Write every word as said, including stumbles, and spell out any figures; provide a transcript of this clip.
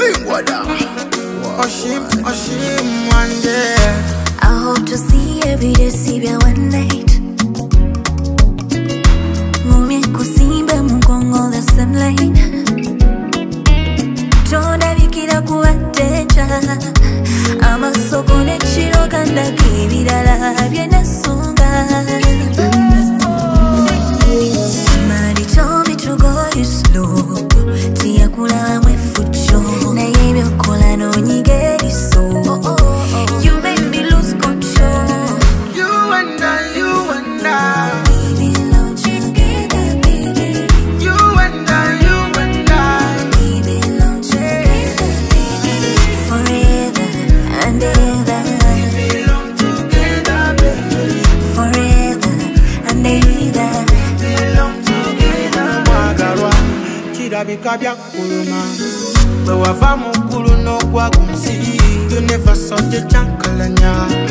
Oshim, Oshim, one day. I hope to see every day, see you one night. Mumi kusimba mugongo the same line. Jonda vikira kuwateja. Ama soko nechiro kanda kibidala biena sunga. Somebody told me to go you slow. Tia kula mwefucho. Na yebe kola no nyigeri so. You made me lose control. You and I, you and I. We belong together, baby. You and I, you and I. We belong together, baby. Forever and ever. We belong together, baby. Forever and ever. We belong together. Wagarwa, chirabika bya kuluma. Bwe wava mu ggulu n'ogwa ku nsi. You never saw the chankalanya.